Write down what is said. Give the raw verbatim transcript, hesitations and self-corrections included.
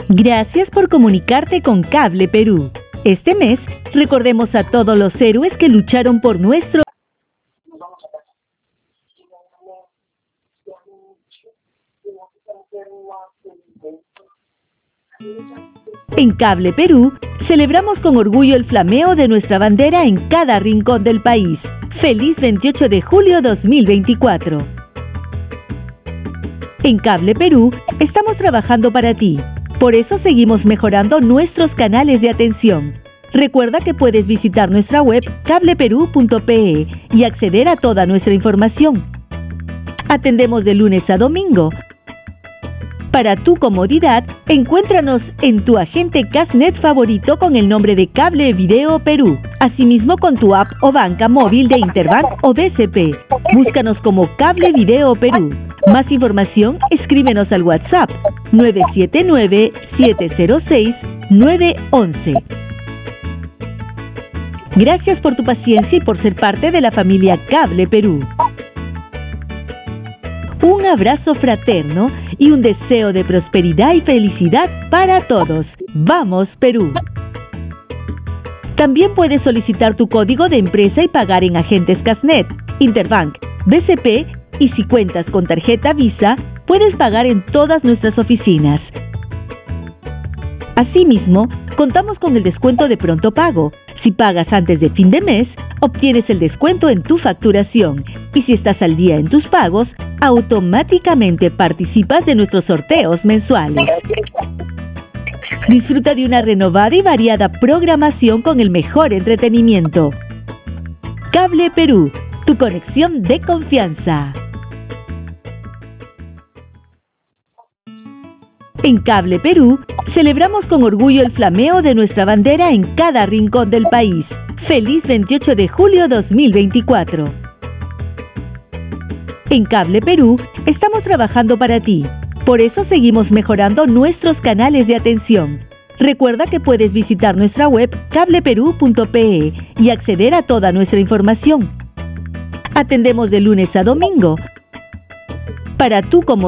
Gracias por comunicarte con Cable Perú. Este mes, recordemos a todos los héroes que lucharon por nuestro... En Cable Perú, celebramos con orgullo el flameo de nuestra bandera en cada rincón del país. ¡Feliz veintiocho de julio dos mil veinticuatro! En Cable Perú, estamos trabajando para ti. Por eso seguimos mejorando nuestros canales de atención. Recuerda que puedes visitar nuestra web cable perú punto pe y acceder a toda nuestra información. Atendemos de lunes a domingo. Para tu comodidad, encuéntranos en tu agente Casnet favorito con el nombre de Cable Video Perú. Asimismo con tu app o banca móvil de Interbank o B C P. Búscanos como Cable Video Perú. Más información, escríbenos al WhatsApp nueve siete nueve, siete cero seis, nueve uno uno. Gracias por tu paciencia y por ser parte de la familia Cable Perú. Un abrazo fraterno y un deseo de prosperidad y felicidad para todos. ¡Vamos, Perú! También puedes solicitar tu código de empresa y pagar en agentes Casnet, Interbank, B C P y si cuentas con tarjeta Visa, puedes pagar en todas nuestras oficinas. Asimismo, contamos con el descuento de pronto pago. Si pagas antes de fin de mes, obtienes el descuento en tu facturación. Y si estás al día en tus pagos, automáticamente participas de nuestros sorteos mensuales. Disfruta de una renovada y variada programación con el mejor entretenimiento. Cable Perú, tu conexión de confianza. En Cable Perú, celebramos con orgullo el flameo de nuestra bandera en cada rincón del país. ¡Feliz veintiocho de julio dos mil veinticuatro! En Cable Perú, estamos trabajando para ti. Por eso seguimos mejorando nuestros canales de atención. Recuerda que puedes visitar nuestra web cable perú punto pe y acceder a toda nuestra información. Atendemos de lunes a domingo. Para tu comodidad,